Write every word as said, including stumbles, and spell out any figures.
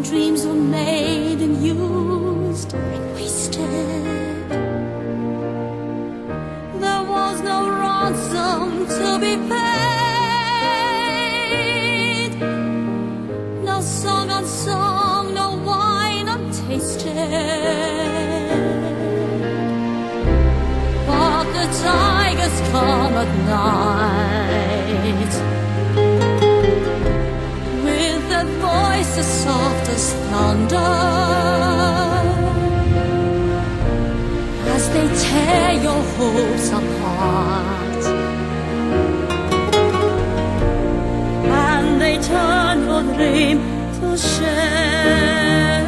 dreams were made and used and wasted. There was no ransom to be paid, no song unsung, no wine untasted. But the tigers come at night with their voices soft as thunder, as they tear your hopes apart, and they turn your dream to shame.